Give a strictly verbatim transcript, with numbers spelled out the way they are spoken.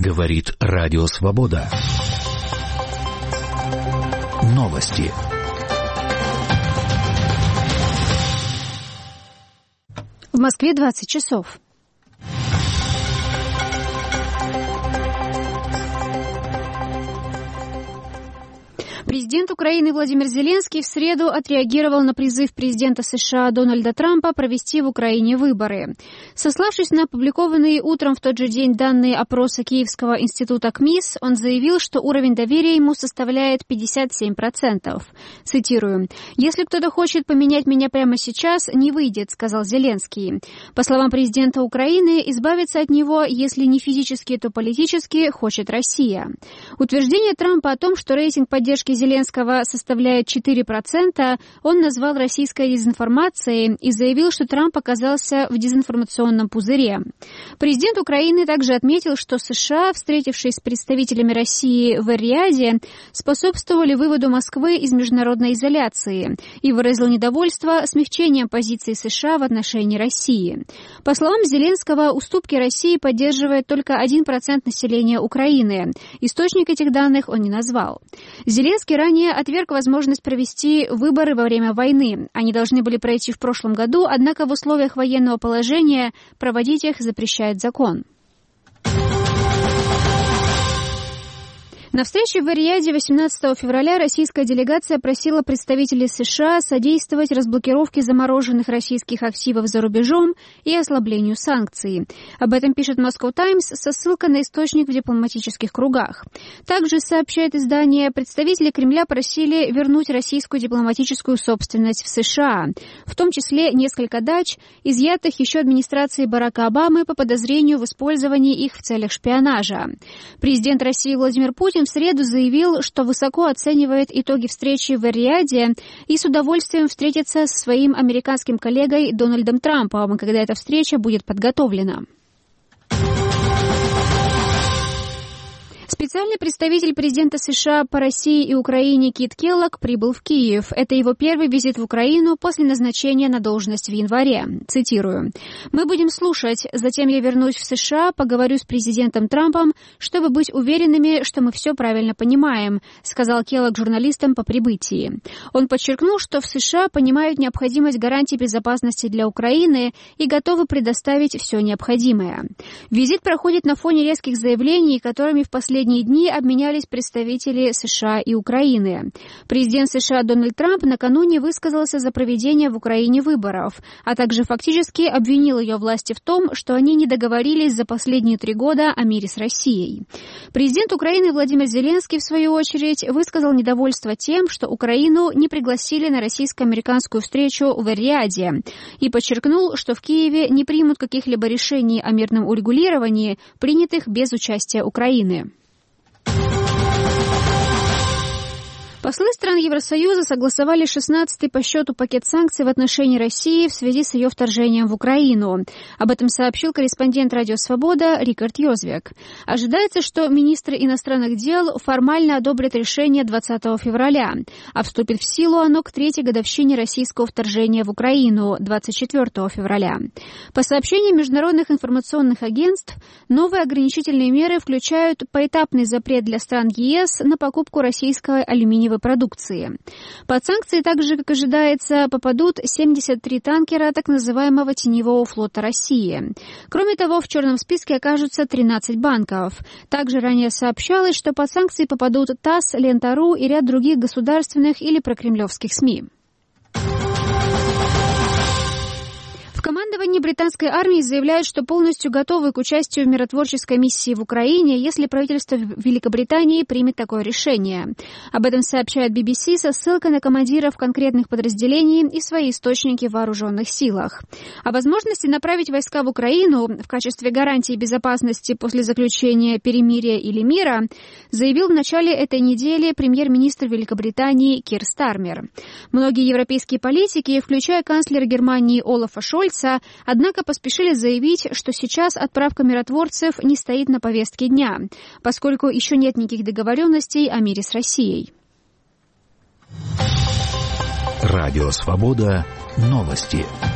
Говорит Радио Свобода. Новости. В Москве двадцать часов. Президент Украины Владимир Зеленский в среду отреагировал на призыв президента США Дональда Трампа провести в Украине выборы. Сославшись на опубликованные утром в тот же день данные опроса Киевского института КМИС, он заявил, что уровень доверия ему составляет пятьдесят семь процентов. Цитирую: «Если кто-то хочет поменять меня прямо сейчас, не выйдет», — сказал Зеленский. По словам президента Украины, избавиться от него, если не физически, то политически, хочет Россия. Утверждение Трампа о том, что рейтинг поддержки Зеленского составляет четыре процента, он назвал российской дезинформацией и заявил, что Трамп оказался в дезинформационном пузыре. Президент Украины также отметил, что США, встретившись с представителями России в Эр-Рияде, способствовали выводу Москвы из международной изоляции и выразил недовольство смягчением позиции США в отношении России. По словам Зеленского, уступки России поддерживает только один процент населения Украины. Источник этих данных он не назвал. Зеленский ранее отверг возможность провести выборы во время войны. Они должны были пройти в прошлом году, однако в условиях военного положения проводить их запрещает закон. На встрече в Эр-Рияде восемнадцатого февраля российская делегация просила представителей США содействовать разблокировке замороженных российских активов за рубежом и ослаблению санкций. Об этом пишет Moscow Times со ссылкой на источник в дипломатических кругах. Также, сообщает издание, представители Кремля просили вернуть российскую дипломатическую собственность в США, в том числе несколько дач, изъятых еще администрацией Барака Обамы по подозрению в использовании их в целях шпионажа. Президент России Владимир Путин в среду заявил, что высоко оценивает итоги встречи в Эр-Рияде и с удовольствием встретится со своим американским коллегой Дональдом Трампом, когда эта встреча будет подготовлена. Специальный представитель президента США по России и Украине Кит Келлог прибыл в Киев. Это его первый визит в Украину после назначения на должность в январе. Цитирую: «Мы будем слушать, затем я вернусь в США, поговорю с президентом Трампом, чтобы быть уверенными, что мы все правильно понимаем», сказал Келлог журналистам по прибытии. Он подчеркнул, что в США понимают необходимость гарантий безопасности для Украины и готовы предоставить все необходимое. Визит проходит на фоне резких заявлений, которыми в последние Последние дни обменялись представители США и Украины. Президент США Дональд Трамп накануне высказался за проведение в Украине выборов, а также фактически обвинил ее власти в том, что они не договорились за последние три года о мире с Россией. Президент Украины Владимир Зеленский, в свою очередь, высказал недовольство тем, что Украину не пригласили на российско-американскую встречу в Эр-Рияде, и подчеркнул, что в Киеве не примут каких-либо решений о мирном урегулировании, принятых без участия Украины. Послы стран Евросоюза согласовали шестнадцатый по счету пакет санкций в отношении России в связи с ее вторжением в Украину. Об этом сообщил корреспондент Радио Свобода Рикард Йозвек. Ожидается, что министры иностранных дел формально одобрят решение двадцатого февраля, а вступит в силу оно к третьей годовщине российского вторжения в Украину двадцать четвёртого февраля. По сообщениям международных информационных агентств, новые ограничительные меры включают поэтапный запрет для стран ЕС на покупку российской алюминиевой продукции. Под санкции также, как ожидается, попадут семьдесят три танкера так называемого теневого флота России. Кроме того, в черном списке окажутся тринадцать банков. Также ранее сообщалось, что под санкции попадут ТАСС, Лента.ру и ряд других государственных или прокремлевских СМИ. В командовании британской армии заявляют, что полностью готовы к участию в миротворческой миссии в Украине, если правительство Великобритании примет такое решение. Об этом сообщает би би си со ссылкой на командиров конкретных подразделений и свои источники в вооруженных силах. О возможности направить войска в Украину в качестве гарантии безопасности после заключения перемирия или мира заявил в начале этой недели премьер-министр Великобритании Кир Стармер. Многие европейские политики, включая канцлера Германии Олафа Шольца, однако поспешили заявить, что сейчас отправка миротворцев не стоит на повестке дня, поскольку еще нет никаких договоренностей о мире с Россией. Радио Свобода. Новости.